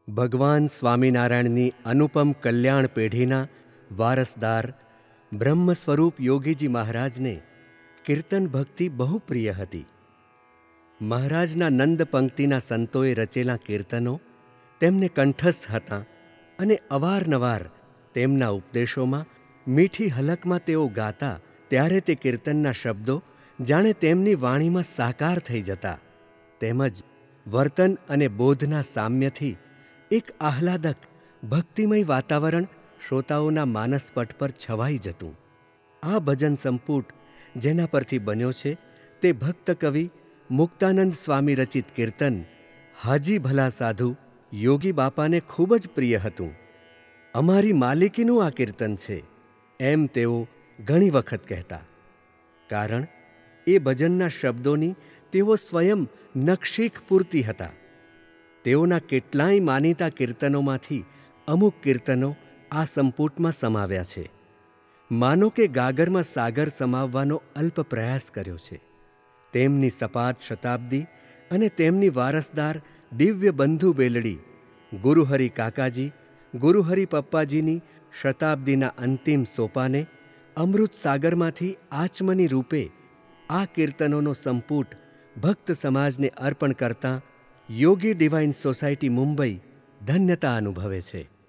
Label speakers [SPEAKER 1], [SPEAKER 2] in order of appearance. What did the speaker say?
[SPEAKER 1] ભગવાન સ્વામિનારાયણની અનુપમ કલ્યાણ પેઢીના વારસદાર બ્રહ્મ સ્વરૂપ યોગીજી મહારાજને કીર્તન ભક્તિ બહુ પ્રિય હતી. મહારાજના નંદ પંક્તિના સંતોએ રચેલા કીર્તનો તેમને કંઠસ્થ હતા અને અવારનવાર તેમના ઉપદેશોમાં મીઠી હલકમાં તેઓ ગાતા ત્યારે તે કીર્તનના શબ્દો જાણે તેમની વાણીમાં સાકાર થઈ જતા, તેમજ વર્તન અને બોધના સામ્યથી એક આહલાદક ભક્તિમય વાતાવરણ શ્રોતાઓના માનસપટ પર છવાઈ જતું. આ ભજન સંપુટ જેના પરથી બન્યો છે તે ભક્ત કવિ મુક્તાનંદ સ્વામી રચિત કીર્તન હાજી ભલા સાધુ યોગી બાપાને ખૂબ જ પ્રિય હતું. અમારી માલિકીનું આ કીર્તન છે એમ તેઓ ઘણી વખત કહેતા, કારણ એ ભજનના શબ્દોની તેઓ સ્વયં નખશીખ પૂરતી હતા. તેઓના કેટલાય માનીતા કીર્તનોમાંથી અમુક કીર્તનો આ સંપુટમાં સમાવ્યા છે. માનો કે ગાગરમાં સાગર સમાવવાનો અલ્પ પ્રયાસ કર્યો છે. તેમની સપાટ શતાબ્દી અને તેમની વારસદાર દિવ્ય બંધુ બેલડી ગુરુહરિ કાકાજી, ગુરુહરિ પપ્પાજીની શતાબ્દીના અંતિમ સોપાને અમૃત સાગરમાંથી આચમની રૂપે આ કીર્તનોનો સંપુટ ભક્ત સમાજને અર્પણ કરતાં યોગી ડિવાઇન સોસાયટી મુંબઈ ધન્યતા અનુભવે છે.